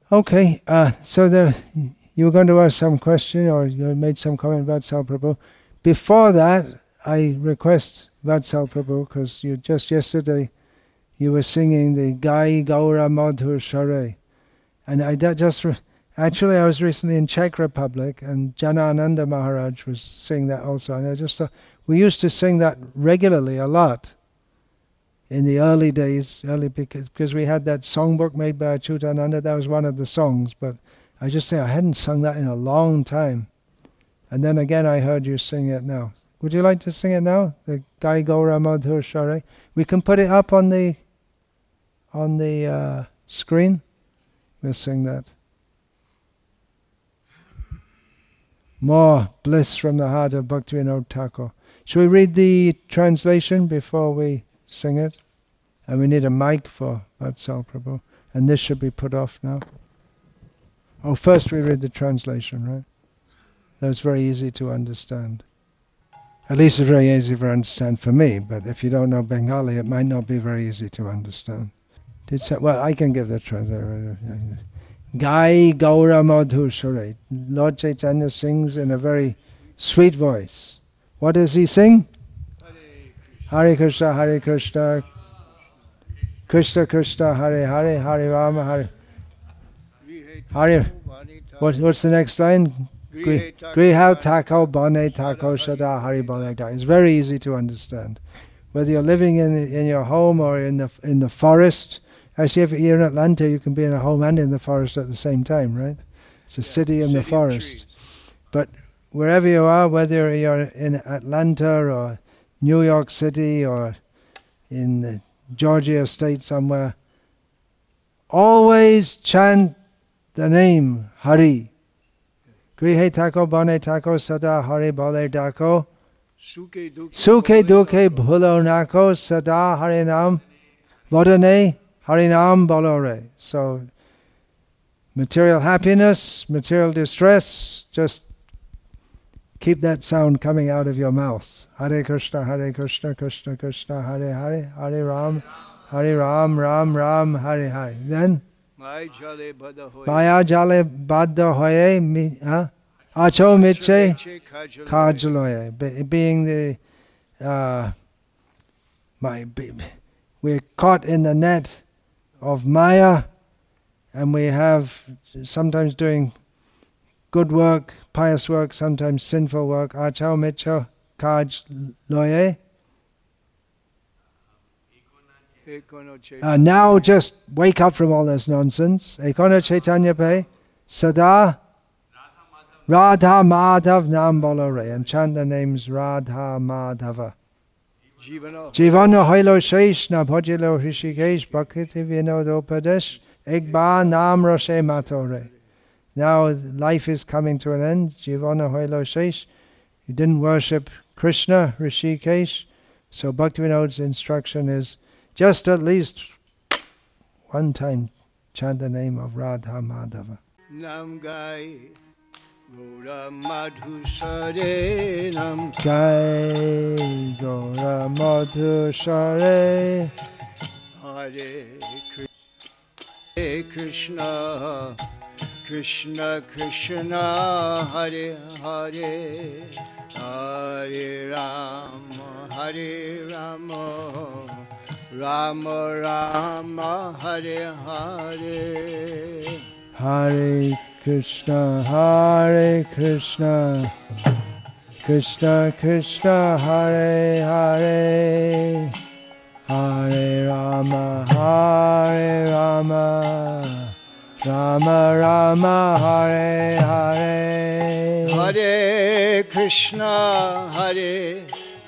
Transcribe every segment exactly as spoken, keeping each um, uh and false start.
Okay, uh, so the, you were going to ask some question or you made some comment about Vatsal Prabhu. Before that, I request Vatsal Prabhu, because you just yesterday you were singing the Gai Gaura Madhur Share. And I that just, re- actually I was recently in Czech Republic and Janananda Maharaj was singing that also. And I just thought, we used to sing that regularly a lot in the early days, early because, because we had that songbook made by Achyutananda. That was one of the songs, but I just say I hadn't sung that in a long time. And then again I heard you sing it now. Would you like to sing it now? The Gai Gaura Madhur Share? We can put it up on the on the uh, screen. We'll sing that. More bliss from the heart of Bhaktivinoda Thakur. Should we read the translation before we sing it? And we need a mic for Vatsal Prabhu. And this should be put off now. Oh, first we read the translation, right? That's very easy to understand. At least it's very easy to understand for me, but if you don't know Bengali, it might not be very easy to understand. Did say, well, I can give the translation. Gai Gaura Madhur Share. Lord Chaitanya sings in a very sweet voice. What does he sing? Hare Krishna, Hare Krishna, Krishna Krishna, Hare Hare, Hare Rama, Hare Hare. What, what's the next line? Griha Tako Bane Tako Shada Hari Bane. It's very easy to understand. Whether you're living in in your home or in the in the forest. Actually, if you're in Atlanta, you can be in a home and in the forest at the same time, right? It's a yeah, city in the forest. But wherever you are, whether you're in Atlanta or New York City or in Georgia State somewhere, always chant the name Hari. Grihe Tako Bane Tako Sada Hari Bale Dako Suke Duke Bhulo Nako Sada Hari Nam Vodane Harinam Balore. So, material happiness, material distress, just keep that sound coming out of your mouth. Hare Krishna, Hare Krishna, Krishna Krishna, Hare Hare, Hare Ram, Hare Ram, Ram Ram, Hare Hare. Then, Maya Jale Badda Hoye, Acho Miche Kajaloye. Being the, uh, my, we're caught in the net of Maya, and we have sometimes doing good work, pious work, sometimes sinful work. Achao Micho Kaj Loye. Uh, now just wake up from all this nonsense. Ekona Chaitanya Pe Sada Radha Madhav Nam Bolore, and chant the names Radha Madhava. Jivana Hailo Shesh Na Bhajilo Rishikesh Bhakti Vinodopadesh Egba Nam Roshe Matore. Now life is coming to an end. Jivana Hailo Shesh. You didn't worship Krishna, Rishikesh. So Bhaktivinoda's instruction is just at least one time chant the name of Radha Madhava. Nam Gai Gaura Madhur Share Nam Gai Gaura Madhur Share Hare Krishna Krishna Krishna Hare Hare Hare Rama Hare Rama Rama Rama Hare Hare Hare Krishna Hare Krishna Krishna Krishna Hare Hare Hare Rama Hare Rama Rama Rama Hare Hare Hare Krishna Hare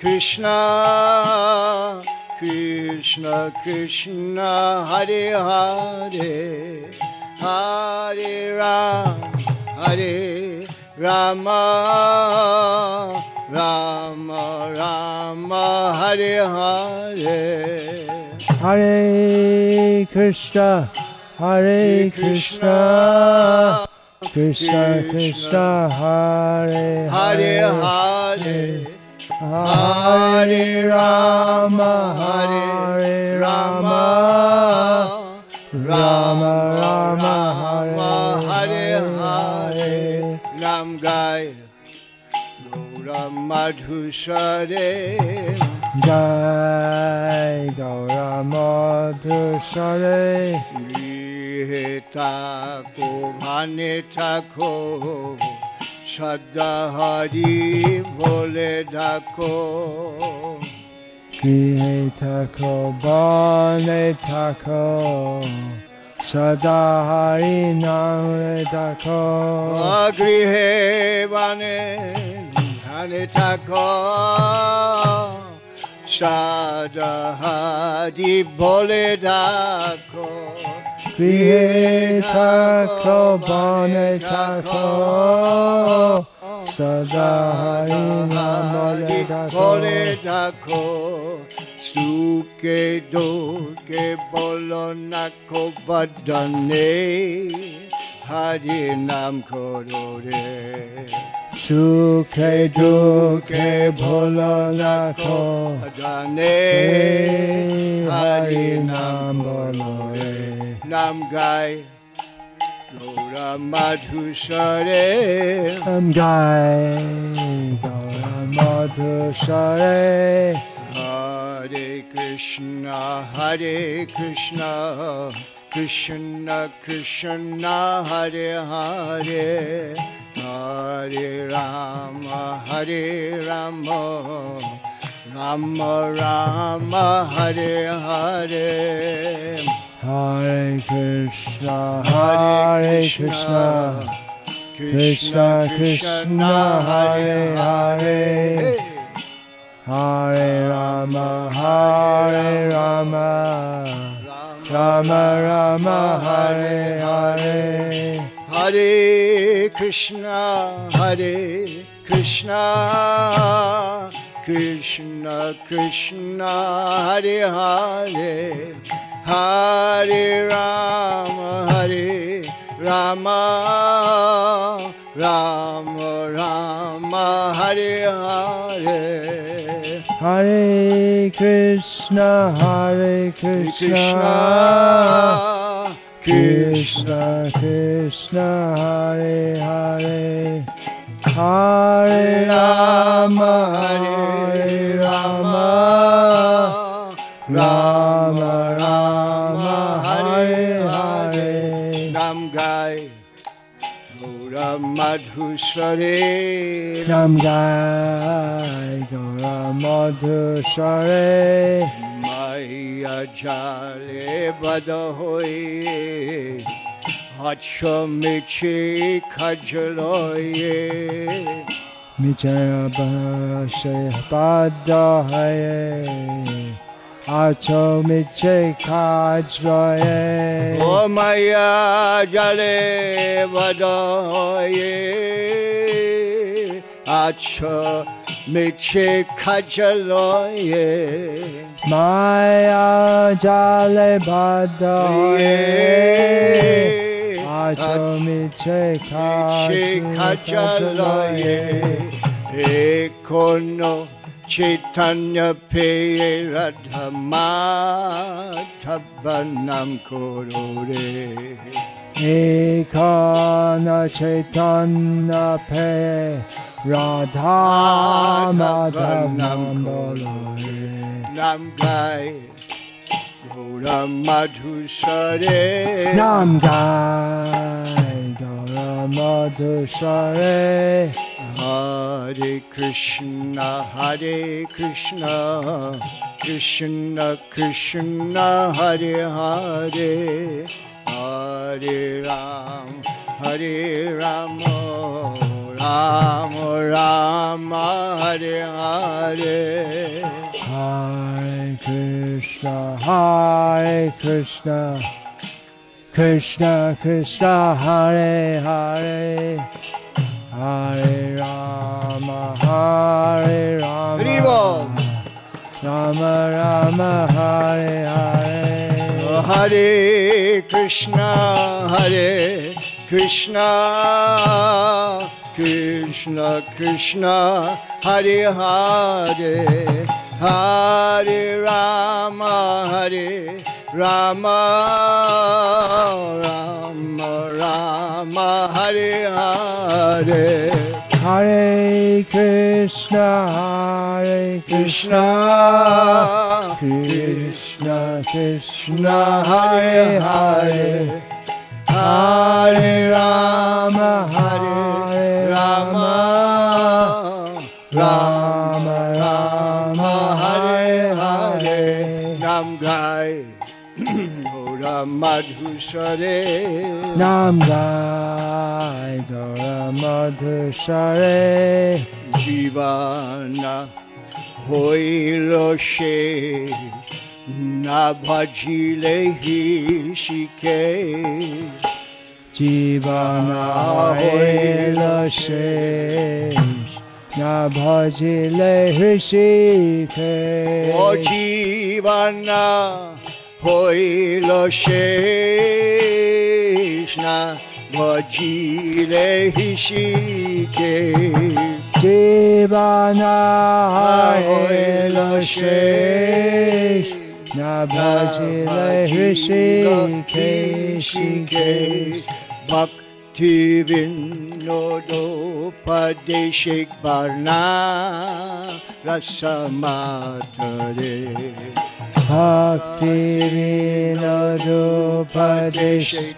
Krishna Krishna Krishna Hare Hare Hare Rama Hare Rama Rama Rama Hare Hare Hare Krishna Hare Krishna Krishna Krishna Hare Hare Hare Rama Hare Rama Rama Rama Hare Hare Nam Gai Gaura Madhusare Jai Gaura Madhusare Grihe Tako Bhane Tako Shadda Hari Bole Dako Grihe Tako Bane Tako Sada Hari Name Tako Grihe Bane Bhane Tako Sada Hari Bole Dako Grihe Tako Bane Tako Sada Hari Name Bole Dako Suke Doke Bolo Nako Badane Hari Nam Korore Sukhe Duke Bolo Nako Badane Hari Nam Bolore Nam Gai Gaura Madhusare Nam Gai Gaura Madhusare Hare Krishna Hare Krishna Krishna Krishna Hare Hare Hare Rama Hare Rama Rama Rama Hare Hare Hare Krishna Hare Krishna Krishna Krishna Hare Hare Hare Rama Hare Rama Rama Rama Hare Hare Hare Krishna Hare Krishna Krishna Krishna Hare Hare Hare Rama Hare Rama Rama Rama Hare Hare Hare Krishna Hare Krishna Krishna Krishna Hare Hare Hare Rama Hare Rama Rama Rama Hare Hare Nam Gai Gaura Madhusare Nam Gai Gaura Madhusare Maya Jale Bada Hoye Hacho Michi Kajaloye Michaya Bashe Bada Haye Acho Miche Kajloye O Maya Jale Bada Hoye Acho Miche Kajaloye Maya Jale Bada Hoye Acho Miche Kajloye Ekono Chaitanya Peye Radha Madhavanam Korore Ekana Chaitanya Pe Radha Madhavam Bolore Nam Gai Gaura Madhusare Nam Gai Gaura Madhusare Hare Krishna Hare Krishna Krishna Krishna Hare Hare Hare Ram Hare Rama Rama Rama Hare Hare Hare Krishna Hare Krishna Krishna Krishna Hare Hare Hare Rama Hare Rama Rama Rama Hare Hare Hare Krishna Hare Krishna Krishna Krishna Hare Hare Hare Rama Hare Rama, Rama, Rama, Hare Hare. Hare Krishna, Hare Krishna, Krishna Krishna, Hare Hare, Hare Rama, Hare Rama, Rama Rama, Hare Hare. Nam Gai, Ora Madhusare, Nam Gai Dora Madhusare, Jivana Hoilo She, Na Bhajile Hishike, Jivana Hoilo Shesh, Na Bhajile Hrishikesh. O Jivana Hoilo Sheshna Bhajile Hishike, Jivana Hoilo Shesh, Na Bhajile Hrishikesh. Bhakti Vinodo Padeshik Barna Rasamatare, Bhakti Vinodopadeshik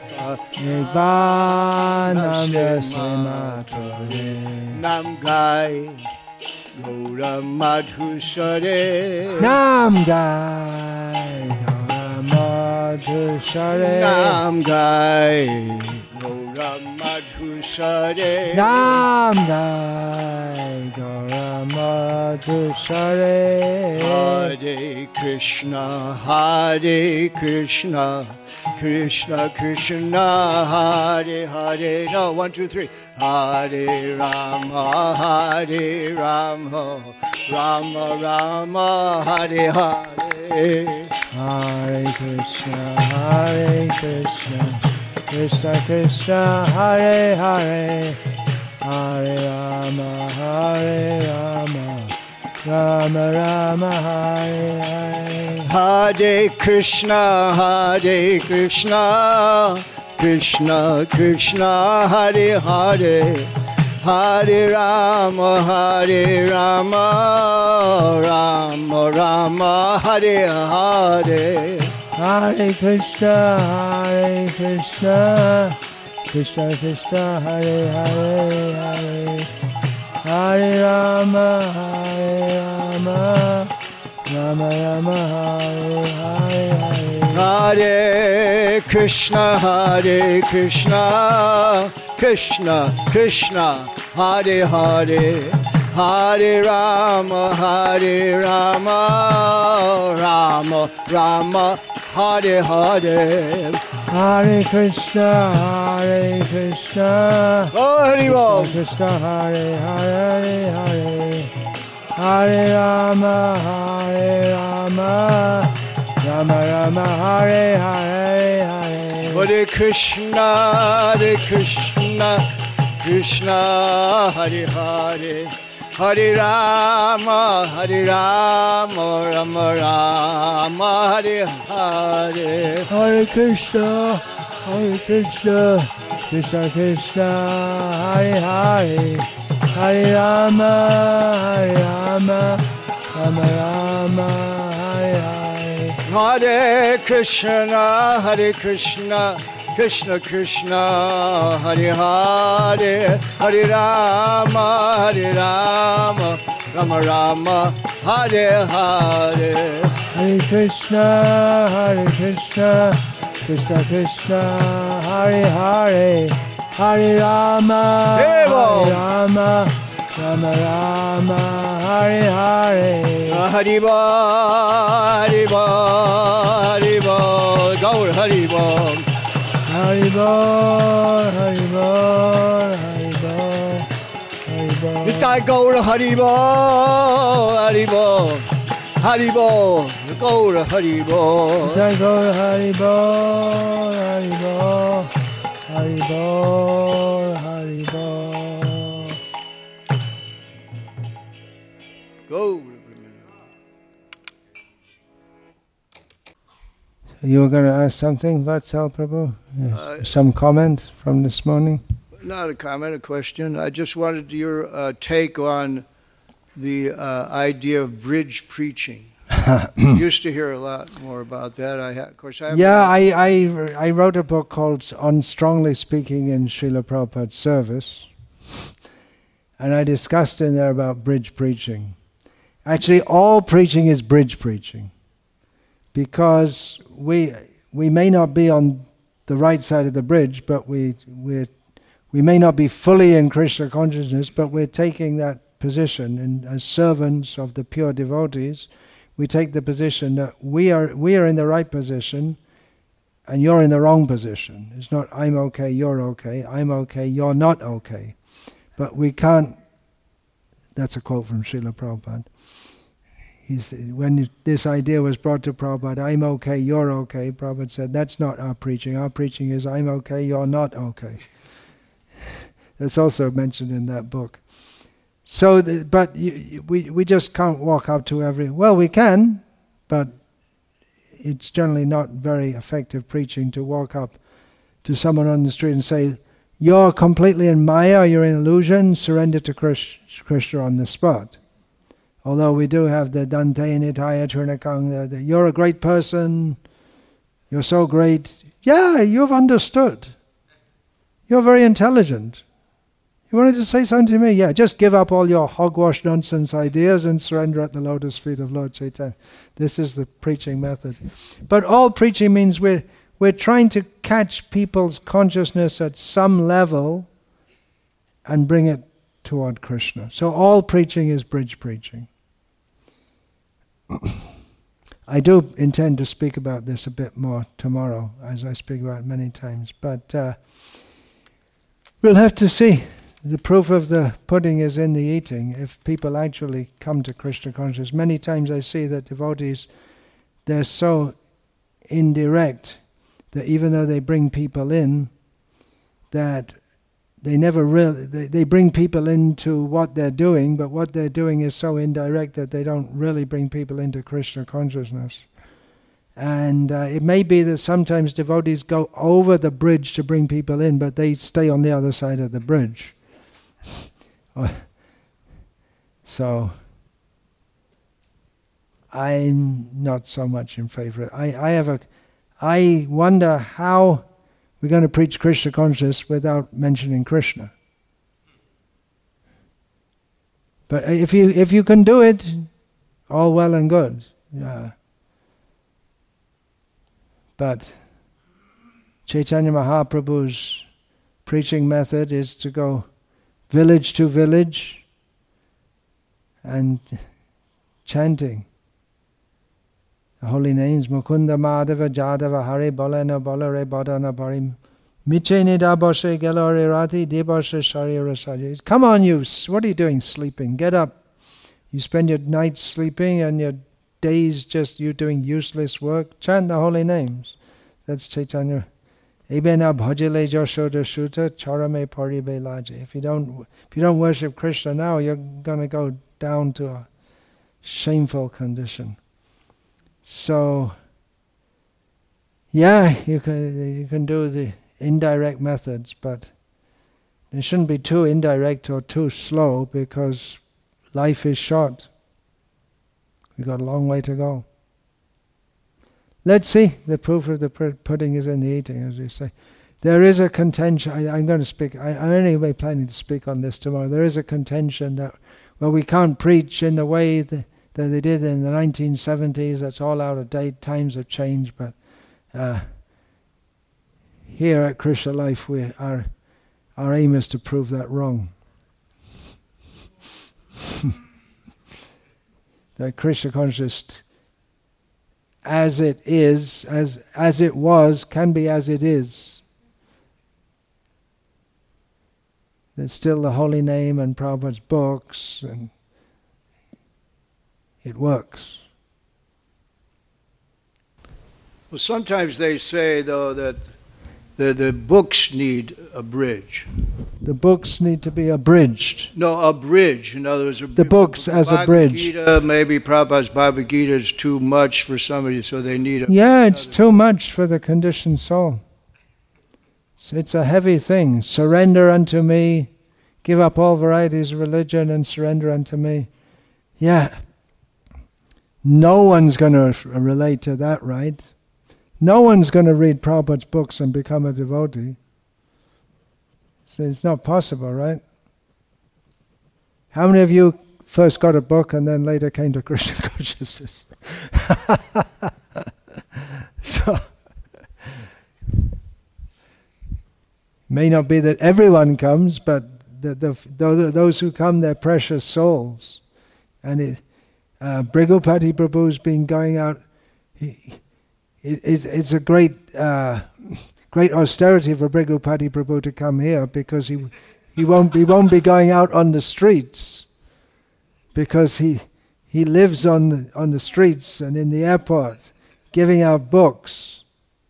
Nirvanam Rasimatore. Nam Gai Gaura Madhusare, Nam Gai Dora Madhusare, Nam Gai Gaura Madhusare, Nam Gai Dora Madhusare. Hare Krishna, Hare Krishna, Krishna Krishna, Hare Hare. No, one, two, three. Hare Rama, Hare Rama, Rama Rama, Hare Hare. Hare Krishna, Hare Krishna, Krishna Krishna, Hare Hare, Hare Rama, Hare Rama, Rama Rama, Hare Hare. Hare Krishna, Hare Krishna, Krishna Krishna, Hare Hare, Hare Rama, Hare Rama, Rama Rama, Hare Hare. Hare Krishna, Hare Krishna, Krishna Krishna, Hare Hare, Hare Hare Rama, Hare Rama, Rama Rama, Hare Hare. Hare Krishna, Hare Krishna, Krishna Krishna, Hare Hare, Hare Rama, Hare Rama, Rama Rama, Hare Hare. Hare Krishna, Hare Krishna, Oh, Hari Bol. Krishna Hare Hare, Hare Hare Rama, Hare Rama, Rama Rama, Hare Hare, Hare. Hare Krishna, Hare Krishna, Krishna Hare Hare, Hare Rama, Hare Rama, Rama Rama, Hare Hare. Hare Krishna, Hare Krishna, Krishna Krishna, Hare Hare, Hare Rama, Hare Rama, Rama Rama, Hare Hare. Hare Krishna, Hare Krishna, Krishna Krishna, Hare Hare, Hare Rama, Hare Rama, Rama Rama, Hare Hare. Hare Krishna, Hare Krishna, Krishna Krishna, Hare Hare, Hare Rama, Evo. Hare Rama, Rama Rama, Hare Hare. Hari Bol, Hari Bol, Hari Bol, Gaur Hari Bol. Hari Bol, Hari Bol, Hari Bol, Hari Bol. Nitai Gaur Hari Bol, Hari Bol, Hari Bol, Gaur Hari Bol. Jai Gaur Hari Bol, Hari Bol, Hari Bol, Hari Bol. Gaur. So You were going to ask something, Vatsal Prabhu? Yes. Uh, Some comment from this morning? Not a comment, a question. I just wanted your uh, take on the uh, idea of bridge preaching. Used to hear a lot more about that. I ha- of course, I yeah, I, I I wrote a book called On Strongly Speaking in Srila Prabhupada's Service, and I discussed in there about bridge preaching. Actually, all preaching is bridge preaching, because we we may not be on the right side of the bridge, but we we we may not be fully in Krishna consciousness, but we're taking that position, and as servants of the pure devotees, we take the position that we are we are in the right position and you're in the wrong position. It's not I'm okay, you're okay, I'm okay, you're not okay. But we can't, that's a quote from Srila Prabhupada. He's, when this idea was brought to Prabhupada, I'm okay, you're okay, Prabhupada said, that's not our preaching. Our preaching is I'm okay, you're not okay. That's also mentioned in that book. So, the, but you, we we just can't walk up to every. Well, we can, but it's generally not very effective preaching to walk up to someone on the street and say, "You're completely in Maya, you're in illusion. Surrender to Krishna on the spot." Although we do have the Dante Nitaya Turnakang, the "You're a great person, you're so great." Yeah, you've understood. You're very intelligent. You wanted to say something to me? Yeah, just give up all your hogwash nonsense ideas and surrender at the lotus feet of Lord Chaitanya. This is the preaching method. But all preaching means we're, we're trying to catch people's consciousness at some level and bring it toward Krishna. So all preaching is bridge preaching. I do intend to speak about this a bit more tomorrow, as I speak about it many times. But uh, we'll have to see. The proof of the pudding is in the eating. If people actually come to Krishna consciousness, many times I see that devotees, they're so indirect that even though they bring people in, that they never really, they, they bring people into what they're doing, but what they're doing is so indirect that they don't really bring people into Krishna consciousness. And uh, it may be that sometimes devotees go over the bridge to bring people in, but they stay on the other side of the bridge. So, I'm not so much in favor. I, I have a, I wonder how we're going to preach Krishna consciousness without mentioning Krishna. But if you if you can do it, all well and good. Yeah. But Chaitanya Mahaprabhu's preaching method is to go village to village and chanting the holy names. Mukunda Madhava Jadava Hare Balana Balare Badana Barim Miche Nida Boshe Gelore Rati Deboshe Sharira Saji. Come on, you, what are you doing sleeping? Get up. You spend your nights sleeping and your days just you doing useless work. Chant the holy names. That's Chaitanya. If you don't if you don't worship Krishna now, you're going to go down to a shameful condition. So, yeah, you can you can do the indirect methods, but they shouldn't be too indirect or too slow, because life is short. We've got a long way to go. Let's see. The proof of the pudding is in the eating, as we say. There is a contention. I, I'm going to speak. I, I'm anyway planning to speak on this tomorrow. There is a contention that, well, we can't preach in the way the, that they did in the nineteen seventies. That's all out of date. Times have changed. But uh, here at Krishna Life, we our our aim is to prove that wrong. That Krishna consciousness, as it is, as as it was, can be as it is. There's still the holy name and Prabhupada's books, and it works. Well, sometimes they say, though, that The, the books need a bridge. The books need to be abridged. No, a bridge. In other words, a, the books as a bridge. Gita, maybe Prabhupada's Bhagavad Gita is too much for somebody, so they need a... Yeah, it's too much for the conditioned soul. So it's a heavy thing. Surrender unto me, give up all varieties of religion and surrender unto me. Yeah. No one's going to relate to that, right? No one's going to read Prabhupada's books and become a devotee. So it's not possible, right? How many of you first got a book and then later came to Krishna consciousness? So, may not be that everyone comes, but the, the, those who come, they're precious souls. And it, uh, Brigupati Prabhu's been going out. He, it, it, it's a great, uh, great austerity for Brigupati Prabhu to come here because he, he won't, he won't be going out on the streets because he, he lives on the, on the streets and in the airport, giving out books,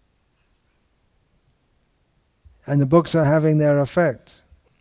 and the books are having their effect.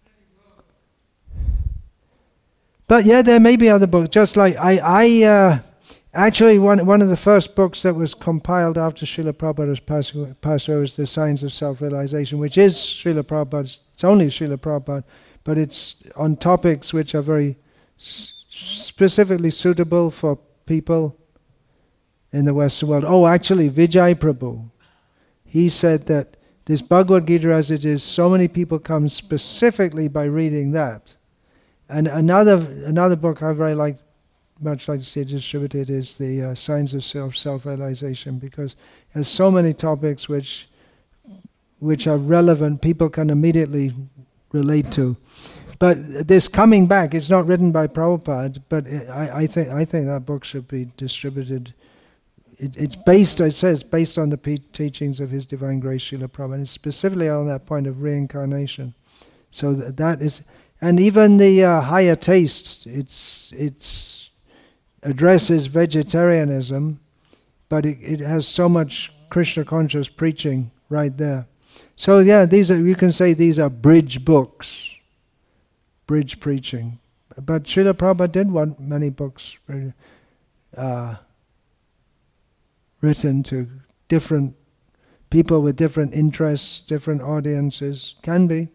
But yeah, there may be other books. Just like I, I uh, actually one one of the first books that was compiled after Srila Prabhupada's passed away was The Science of Self-Realization, which is Srila Prabhupada's. It's only Srila Prabhupada, but it's on topics which are very s- specifically suitable for people in the Western world. Oh, actually, Vijay Prabhu, he said that this Bhagavad Gita as it is, so many people come specifically by reading that. And another another book I very like, much like to see distributed is the uh, Science of Self Self-Realization, because it has so many topics which which are relevant, people can immediately relate to. But this coming back, it's not written by Prabhupada, but it, I, I think I think that book should be distributed. It, it's based, it says, based on the pe- teachings of His Divine Grace, Srila Prabhupada, and it's specifically on that point of reincarnation. So th- that is. And even the uh, higher taste, it's it's addresses vegetarianism, but it, it has so much Krishna conscious preaching right there. So yeah, these are, you can say these are bridge books, bridge preaching. But Srila Prabhupada did want many books uh, written to different people with different interests, different audiences. Can be.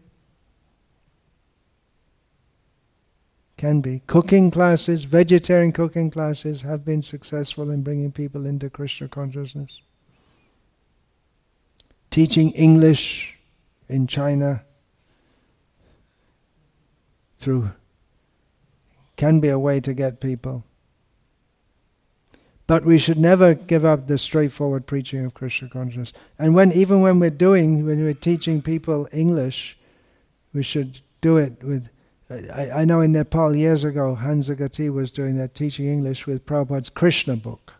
Can be. Cooking classes, vegetarian cooking classes have been successful in bringing people into Krishna consciousness. Teaching English in China through can be a way to get people. But we should never give up the straightforward preaching of Krishna consciousness. And when even when we're doing, when we're teaching people English, we should do it with I, I know in Nepal years ago, Hansa Gati was doing that, teaching English with Prabhupada's Krishna book.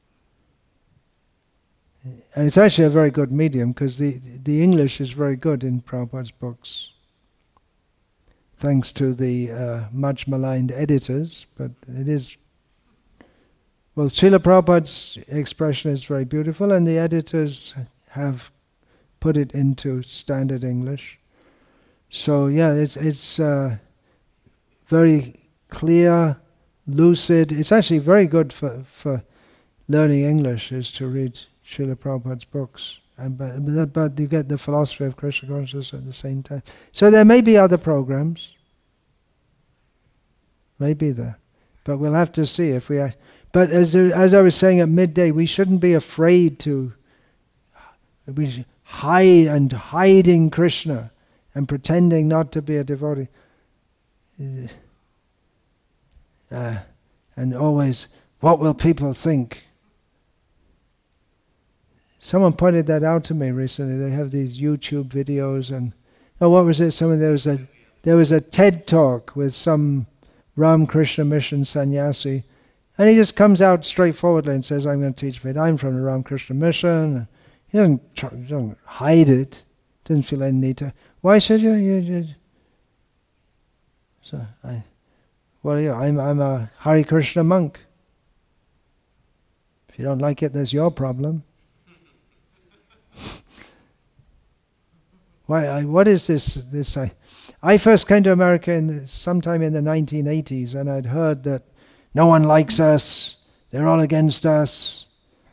And it's actually a very good medium because the, the English is very good in Prabhupada's books. Thanks to the uh, much maligned editors, but it is... Well, Srila Prabhupada's expression is very beautiful and the editors have put it into standard English. So yeah, it's... it's uh, very clear, lucid. It's actually very good for, for learning English is to read Srila Prabhupada's books. And but, but you get the philosophy of Krishna consciousness at the same time. So there may be other programs. Maybe there. But we'll have to see if we are. But as as I was saying at midday, we shouldn't be afraid to we should hide and hiding Krishna and pretending not to be a devotee. Uh, and always, what will people think? Someone pointed that out to me recently. They have these YouTube videos, and oh, what was it? Someone there was a there was a TED talk with some Ramakrishna Mission sannyasi, and he just comes out straightforwardly and says, "I'm going to teach Ved. I'm from the Ramakrishna Mission." He doesn't, try, doesn't hide it. Doesn't feel any need to. Why should you? you, you So I, well, yeah, I'm I'm a Hare Krishna monk. If you don't like it, that's your problem. Why? I, what is this? This I, I first came to America in the, sometime in the nineteen eighties, and I'd heard that no one likes us. They're all against us,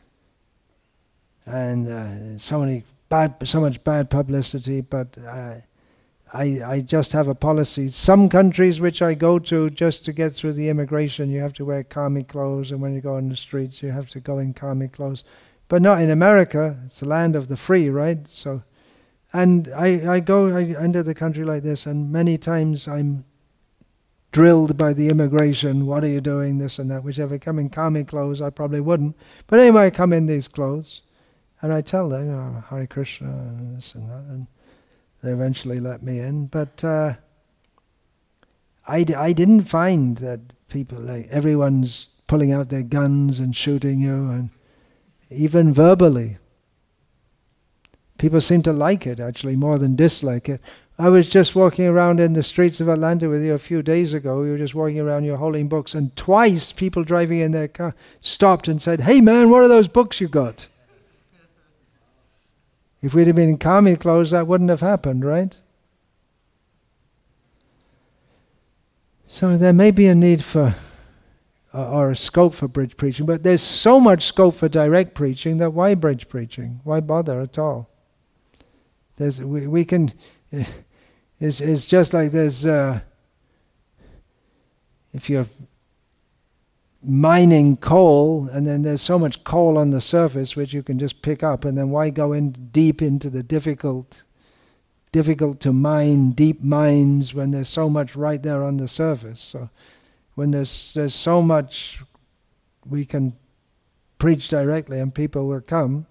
and uh, so many bad, so much bad publicity. But uh, I, I just have a policy. Some countries which I go to, just to get through the immigration, you have to wear kami clothes, and when you go on the streets, you have to go in kami clothes. But not in America. It's the land of the free, right? So. And I, I go I enter the country like this, and many times I'm drilled by the immigration, what are you doing, this and that, which if I come in kami clothes, I probably wouldn't. But anyway, I come in these clothes, and I tell them, you know, Hare Krishna, and this and that, and they eventually let me in. But uh, I, d- I didn't find that people, like, everyone's pulling out their guns and shooting you, and even verbally. People seem to like it, actually, more than dislike it. I was just walking around in the streets of Atlanta with you a few days ago. We were just walking around, you're holding books, and twice people driving in their car stopped and said, "Hey man, what are those books you got?" If we'd have been in kami clothes, that wouldn't have happened, right? So there may be a need for, uh, or a scope for bridge preaching, but there's so much scope for direct preaching that why bridge preaching? Why bother at all? There's, we, we can, it's, it's just like there's, uh, if you're mining coal, and then there's so much coal on the surface which you can just pick up, and then why go in deep into the difficult, difficult to mine, deep mines when there's so much right there on the surface? So when there's, there's so much we can preach directly and people will come.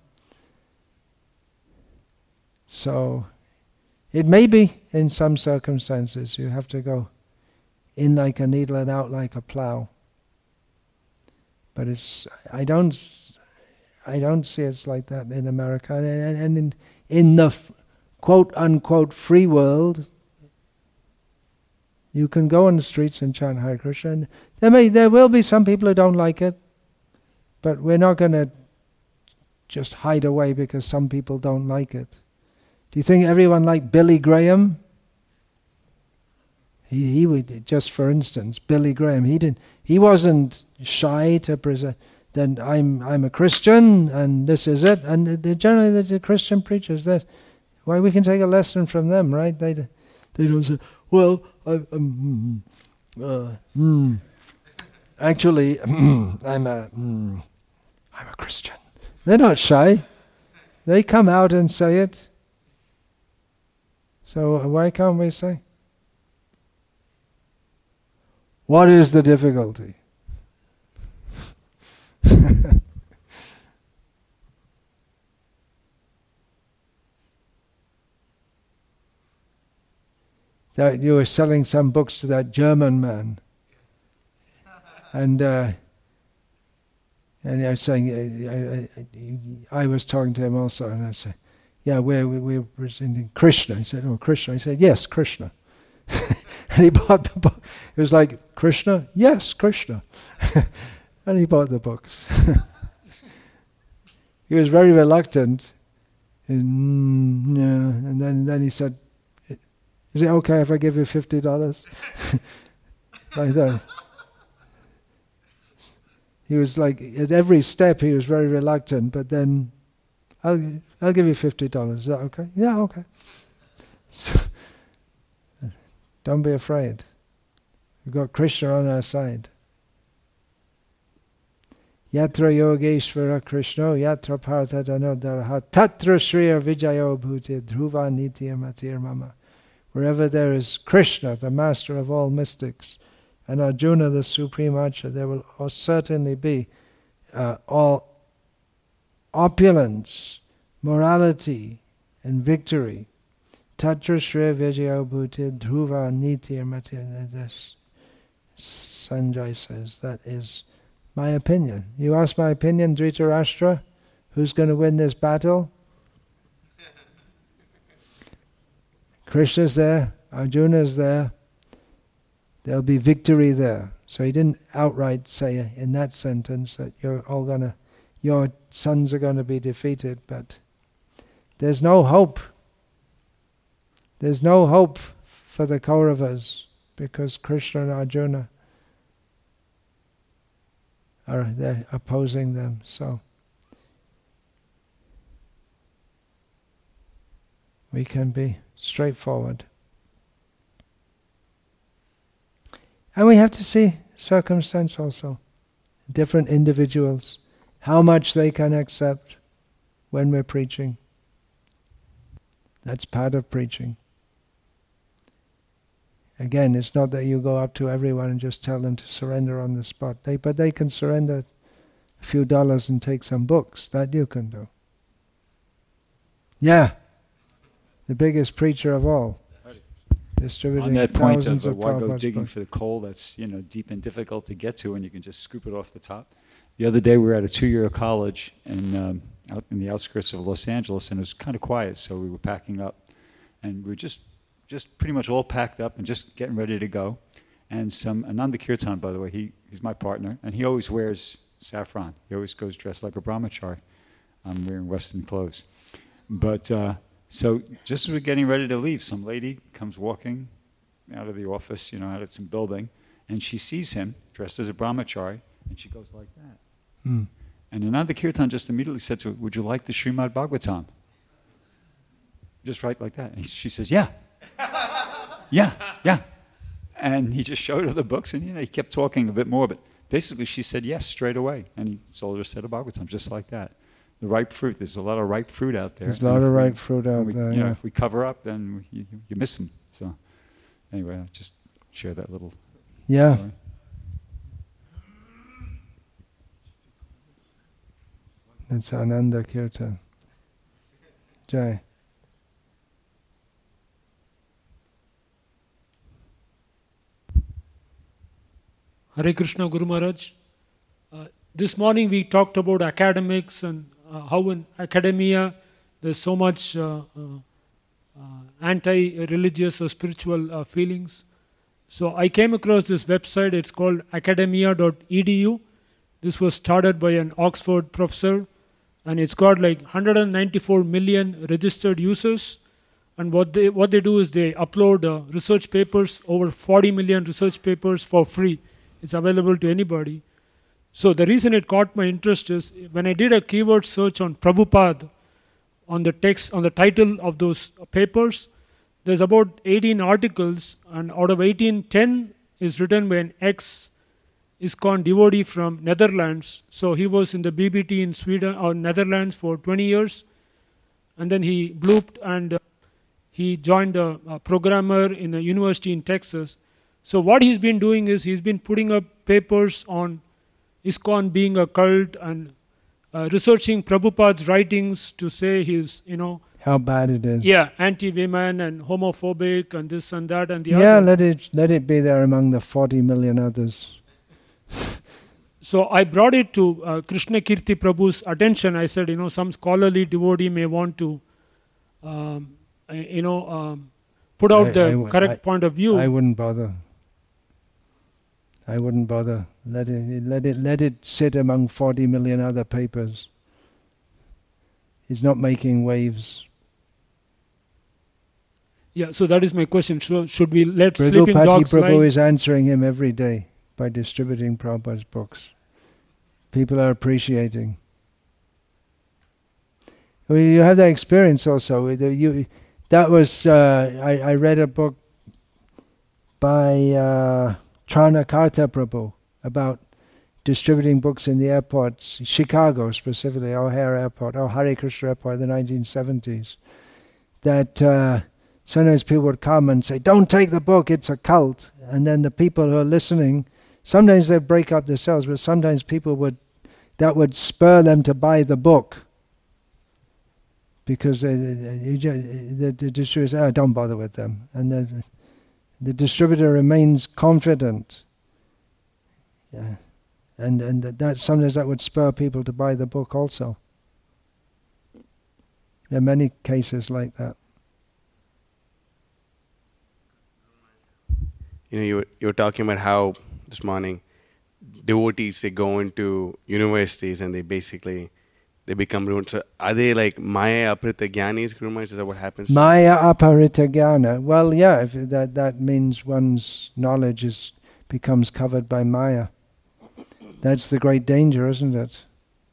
So it may be in some circumstances you have to go in like a needle and out like a plow. But it's I don't I don't see it's like that in America, and, and in in the f- quote unquote free world. You can go on the streets and chant Hare Krishna. And there may there will be some people who don't like it, but we're not going to just hide away because some people don't like it. Do you think everyone liked Billy Graham? He he would, just for instance, Billy Graham. He didn't. He wasn't shy to present. Then I'm I'm a Christian and this is it. And the, generally the, the Christian preachers, that why we can take a lesson from them, right? They they don't say, well, I, um, uh, mm, actually I'm a mm, I'm a Christian. They're not shy. They come out and say it. So why can't we say? What is the difficulty? That you were selling some books to that German man, and uh, and I was saying, I, I, I was talking to him also, and I said, yeah, we're, we're presenting Krishna. He said, oh, Krishna. I said, yes, Krishna. And he bought the book. It was like, Krishna? Yes, Krishna. And he bought the books. He was very reluctant. And, mm, yeah. and then, then he said, is it okay if I give you fifty dollars? Like that. He was like, at every step he was very reluctant, but then, I'll, I'll give you fifty dollars. Is that okay? Yeah, okay. Don't be afraid. We've got Krishna on our side. Yatra Yogeshvara Krishna, Yatra Partha Dhanodaraha, Tatra Shriya Vijayo Bhuti, Dhruva Nityam Matir Mama. Wherever there is Krishna, the master of all mystics, and Arjuna, the supreme archer, there will certainly be uh, all opulence, morality, and victory. Tatra Shreya Vijaya Bhuti Dhruva Nityam Matir. Sanjay says, that is my opinion. You ask my opinion, Dhritarashtra, who's going to win this battle? Krishna's there, Arjuna's there. There'll be victory there. So he didn't outright say in that sentence that you're all gonna, your sons are going to be defeated, but there's no hope There's no hope for the Kauravas because Krishna and Arjuna are there opposing them. So we can be straightforward. And we have to see circumstance also. Different individuals, how much they can accept when we're preaching. That's part of preaching. Again, it's not that you go up to everyone and just tell them to surrender on the spot. They, but they can surrender a few dollars and take some books. That you can do. Yeah. The biggest preacher of all. Distributing on that point thousands of of uh, why go Prabhupada's digging books. for the coal that's, you know, deep and difficult to get to, and you can just scoop it off the top. The other day we were at a two-year college in um, out in the outskirts of Los Angeles, and it was kind of quiet, so we were packing up, and we were just just pretty much all packed up and just getting ready to go. And some Ananda Kirtan, by the way, he he's my partner, and he always wears saffron. He always goes dressed like a brahmachari. I'm wearing Western clothes, but. Uh, So just as we're getting ready to leave, some lady comes walking out of the office, you know, out of some building, and she sees him dressed as a brahmachari, and she goes like that. Mm. And Ananda Kirtan just immediately said to her, "Would you like the Srimad Bhagavatam?" Just right like that. And she says, "Yeah, yeah, yeah." And he just showed her the books, and you know, he kept talking a bit more, but basically she said yes straight away, and he sold her a set of Bhagavatam just like that. The ripe fruit. There's a lot of ripe fruit out there. There's a lot of we, ripe fruit out we, there. You know, Yeah. if we cover up, then we, you, you miss them. So, anyway, I'll just share that little. Yeah. Story. It's Ananda Kirtan. Jai. Hare Krishna, Guru Maharaj. Uh, this morning we talked about academics and uh, how in academia there's so much uh, uh, uh, anti-religious or spiritual uh, feelings. So I came across this website, it's called academia dot e d u. This was started by an Oxford professor, and it's got like one hundred ninety-four million registered users. And what they what they do is they upload uh, research papers, over forty million research papers for free. It's available to anybody. So the reason it caught my interest is when I did a keyword search on Prabhupada, on the text, on the title of those papers, there's about eighteen articles, and out of eighteen, ten is written by an ex-ISKCON devotee from Netherlands. So he was in the B B T in Sweden or Netherlands for twenty years, and then he blooped and uh, he joined a, a programmer in a university in Texas. So what he's been doing is he's been putting up papers on ISKCON being a cult and uh, researching Prabhupada's writings to say he's, you know, How bad it is. yeah, anti-women and homophobic and this and that and the Yeah, other. let it let it be there among the forty million others. So I brought it to uh, Krishna Kirti Prabhu's attention. I said, you know, some scholarly devotee may want to, um, uh, you know, um, put out I- the I w- correct I- point of view. I wouldn't bother. I wouldn't bother. Let it let it let it sit among forty million other papers. It's not making waves. Yeah, so that is my question. So should we let sleeping Prabhupada dogs Prabhu lie? is answering him every day by distributing Prabhupada's books. People are appreciating. Well, you have that experience also. with the- You, that was uh, I, I read a book by uh, Tranakarta Prabhu about distributing books in the airports, Chicago specifically, O'Hare Airport, or Hare Krishna Airport in the nineteen seventies. That uh, sometimes people would come and say, "Don't take the book, it's a cult." And then the people who are listening, sometimes they'd break up themselves, but sometimes people would, that would spur them to buy the book. Because they, they, the, the distributor says, "Oh, don't bother with them." And then the distributor remains confident. Yeah. And and that sometimes that would spur people to buy the book also. There are many cases like that. You know, you were, you were talking about how this morning devotees, they go into universities and they basically they become ruined. So are they like Maya Aparita Jnanis, Guru Maharaj? Is that what happens? Maya aparita jnana. Well, yeah, if that that means one's knowledge is becomes covered by Maya. That's the great danger, isn't it?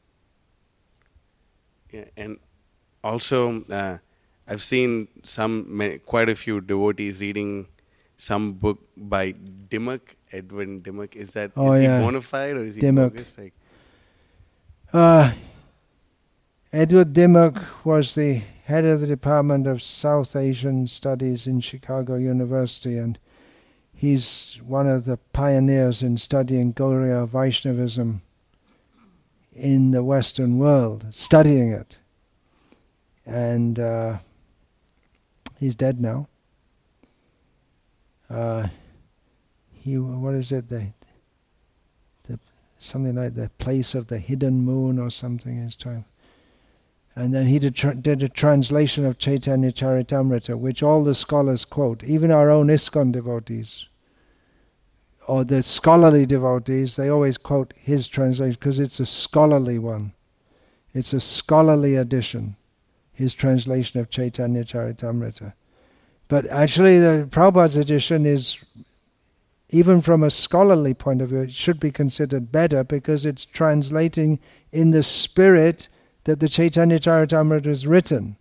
Yeah, and also uh, I've seen some ma- quite a few devotees reading some book by Dimmock, Edwin Dimmock. Is that Oh, is yeah. he bona fide or is he Dimmock. bogus? Like, Uh, Edward Dimmock was the head of the Department of South Asian Studies in Chicago University, and he's one of the pioneers in studying Gauriya Vaishnavism in the Western world, studying it. And uh, he's dead now. Uh, he, what is it? The, the something like the place of the hidden moon or something in his time. And then he did, tra- did a translation of Chaitanya Charitamrita, which all the scholars quote, even our own ISKCON devotees, or the scholarly devotees, they always quote his translation because it's a scholarly one. It's a scholarly edition, his translation of Chaitanya Charitamrita. But actually the Prabhupada's edition is, even from a scholarly point of view, it should be considered better because it's translating in the spirit that the Chaitanya Charitamrita is written.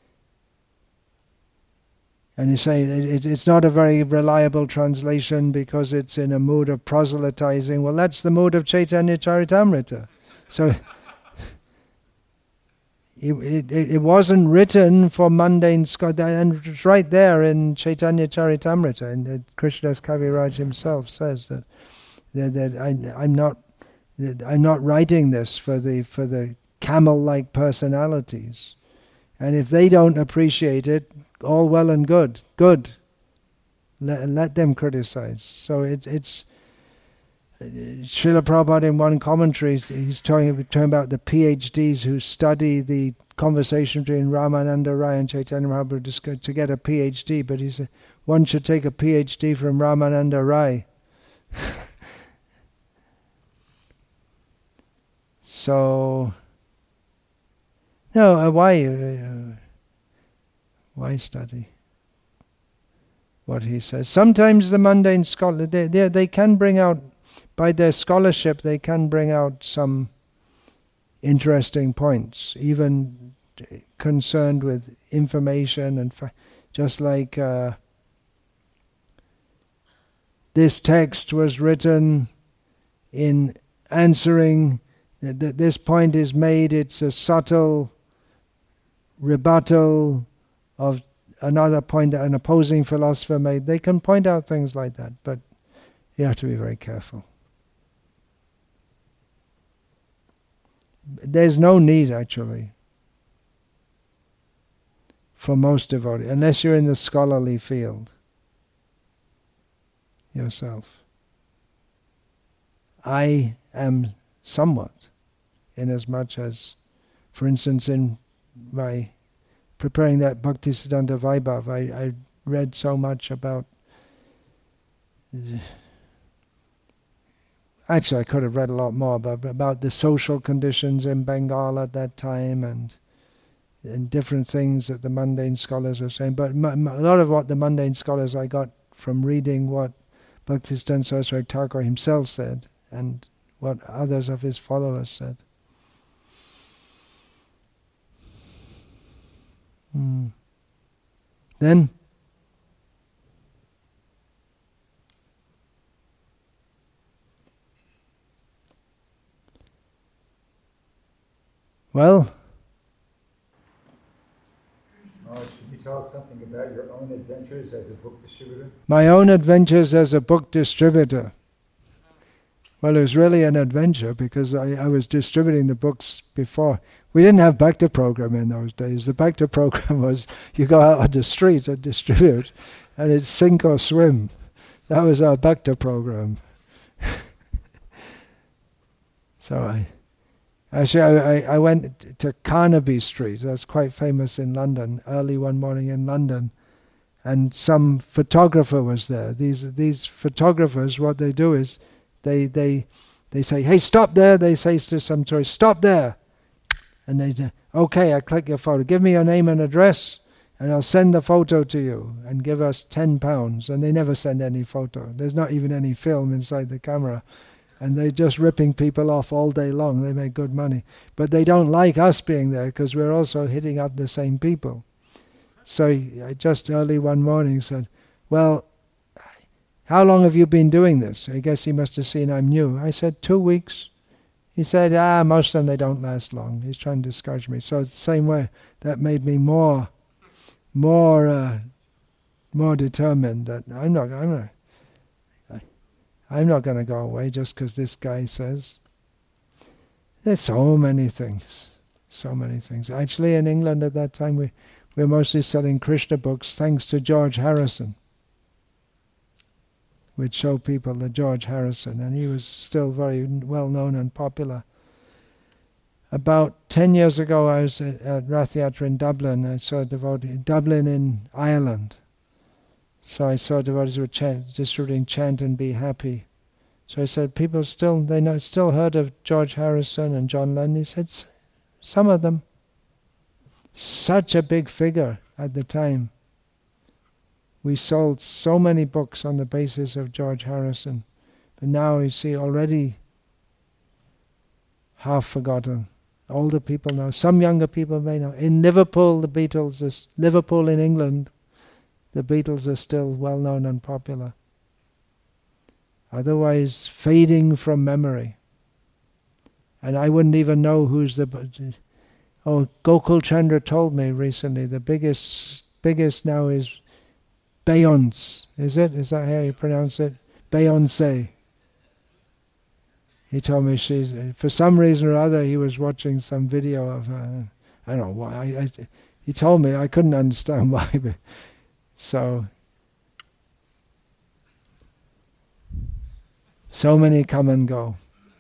And you say it, it's not a very reliable translation because it's in a mood of proselytizing. Well, that's the mood of Chaitanya Charitamrita. So it, it, it wasn't written for mundane scholars, and it's right there in Chaitanya Charitamrita, and that Krishnadas Kaviraj himself says that that, that I, I'm not that I'm not writing this for the for the camel-like personalities, and if they don't appreciate it, all well and good, good. Let, let them criticize. So it's it's Srila Prabhupada in one commentary, he's talking, talking about the PhDs who study the conversation between Ramananda Rai and Chaitanya Mahaprabhu to get a PhD, but he said one should take a PhD from Ramananda Rai. So, no, uh, why, uh, why study what he says? Sometimes the mundane scholar, they, they, they can bring out, by their scholarship, they can bring out some interesting points, even concerned with information and fa- just like uh, this text was written in answering that this point is made, it's a subtle rebuttal of another point that an opposing philosopher made. They can point out things like that, but you have to be very careful. There's no need, actually, for most devotees, unless you're in the scholarly field yourself. I am somewhat, inasmuch as, for instance, in my preparing that Bhaktisiddhanta Vaibhav, I, I read so much about, actually I could have read a lot more, but about the social conditions in Bengal at that time and and different things that the mundane scholars were saying. But m- m- a lot of what the mundane scholars I got from reading what Bhaktisiddhanta Saraswati Thakur himself said and what others of his followers said. Mm. Then, well, Uh, Can you tell us something about your own adventures as a book distributor? my own adventures as a book distributor. Well, it was really an adventure because I, I was distributing the books before. We didn't have Bhakta program in those days. The Bhakta program was you go out on the street and distribute, and it's sink or swim. That was our Bhakta program. So I, actually, I, I went to Carnaby Street. That's quite famous in London. Early one morning in London, and some photographer was there. These these photographers, what they do is they they they say, "Hey, stop there!" They say to some tourist, "Stop there," And they say, okay, I click your photo. Give me your name and address, and I'll send the photo to you, and give us ten pounds. And they never send any photo. There's not even any film inside the camera. And they're just ripping people off all day long. They make good money. But they don't like us being there because we're also hitting up the same people. So I just early one morning said, well, how long have you been doing this? I guess he must have seen I'm new. I said, two weeks. He said, ah, most of them, they don't last long. He's trying to discourage me. So it's the same way. That made me more, more, uh, more determined that I'm not, I'm not, I'm not going to go away just because this guy says. There's so many things, so many things. Actually, in England at that time, we, we were mostly selling Krishna books thanks to George Harrison. We'd show people the George Harrison, and he was still very well known and popular. About ten years ago, I was at, at Rath Yatra in Dublin. I saw a devotee, Dublin in Ireland. So I saw devotees who were chant, distributing Chant and Be Happy. So I said, people still, they know, still heard of George Harrison and John Lennon? He said, some of them. Such a big figure at the time. We sold so many books on the basis of George Harrison. But now you see already half forgotten. Older people know. Some younger people may know. In Liverpool, the Beatles, is, Liverpool in England, the Beatles are still well known and popular. Otherwise, fading from memory. And I wouldn't even know who's the... Oh, Gokul Chandra told me recently, the biggest biggest now is Beyonce. Is it? Is that how you pronounce it? Beyonce. He told me she's... For some reason or other, he was watching some video of her. I don't know why. I, I, he told me, I couldn't understand why, but... So, so many come and go.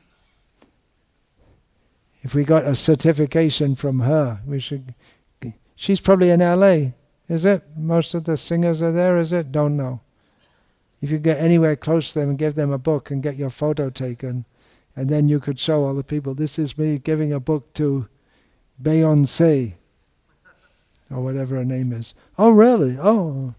If we got a certification from her, we should... She's probably in L A, is it? Most of the singers are there, is it? Don't know. If you get anywhere close to them and give them a book and get your photo taken, and then you could show all the people, this is me giving a book to Beyonce, or whatever her name is. Oh, really? Oh.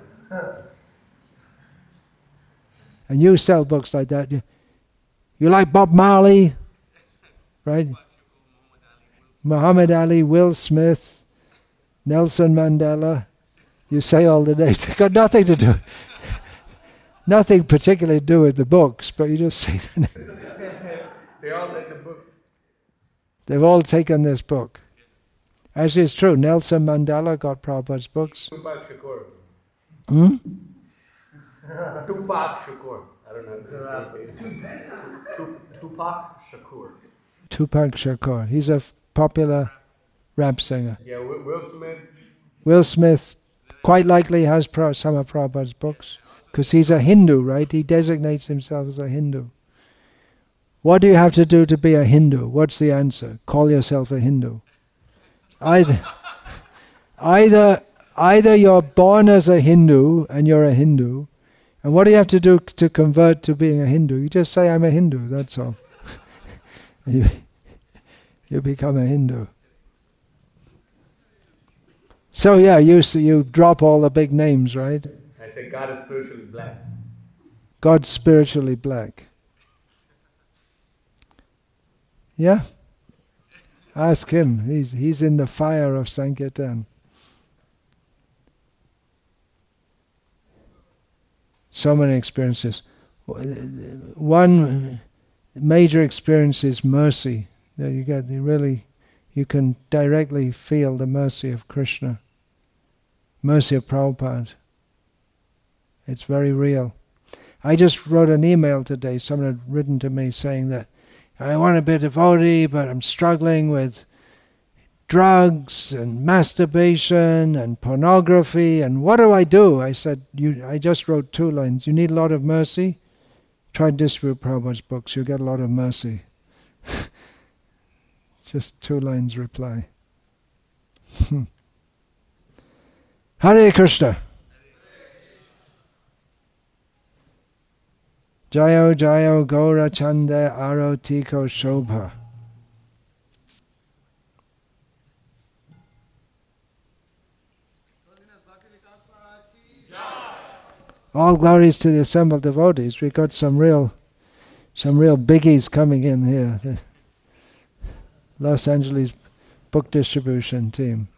And you sell books like that. You, you like Bob Marley, right? Muhammad Ali, Will Smith, Nelson Mandela. You say all the names. They've got nothing to do, nothing particularly to do with the books, but you just say the name. They all like the book. They've all taken this book. Actually, it's true. Nelson Mandela got Prabhupada's books. Tupac Shakur. Hmm? Tupac Shakur. I don't know. Tupac Shakur. Tupac Shakur. He's a f- popular rap singer. Yeah, Will Smith. Will Smith quite likely has pro- some of Prabhupada's books because he's a Hindu, right? He designates himself as a Hindu. What do you have to do to be a Hindu? What's the answer? Call yourself a Hindu. Either, either, either you're born as a Hindu and you're a Hindu, and what do you have to do to convert to being a Hindu? You just say, I'm a Hindu, that's all. you, you become a Hindu. So yeah, you you drop all the big names, right? I say God is spiritually black. God's spiritually black. Yeah? Ask him. He's he's in the fire of Sankirtan. So many experiences. One major experience is mercy. That you get you really you can directly feel the mercy of Krishna. Mercy of Prabhupada. It's very real. I just wrote an email today. Someone had written to me saying that I want to be a devotee, but I'm struggling with drugs and masturbation and pornography, and what do I do? I said, you, I just wrote two lines. You need a lot of mercy? Try to distribute Prabhupada's books. You'll get a lot of mercy. Just two lines reply. Hare Krishna. Jayo Jayo Gaura Chanda Arotiko Shobha. all glories to the assembled devotees. We got some real, some real biggies coming in here. The Los Angeles book distribution team.